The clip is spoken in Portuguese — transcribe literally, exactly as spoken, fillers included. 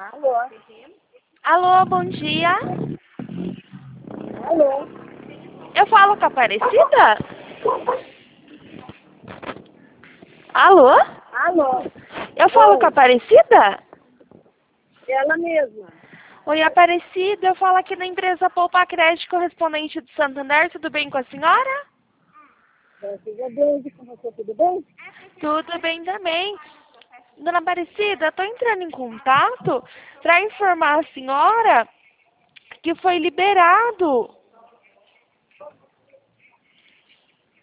Alô? Alô, bom dia. Alô? Eu falo com a Aparecida? Alô? Alô? Eu falo com a Oi, Aparecida? ela mesma. Oi, Aparecida, eu falo aqui da empresa Poupa Crédito correspondente de Santander, tudo bem com a senhora? Graças a Deus, e com você tudo bem? Tudo bem também. Dona Aparecida, estou entrando em contato para informar a senhora que foi liberado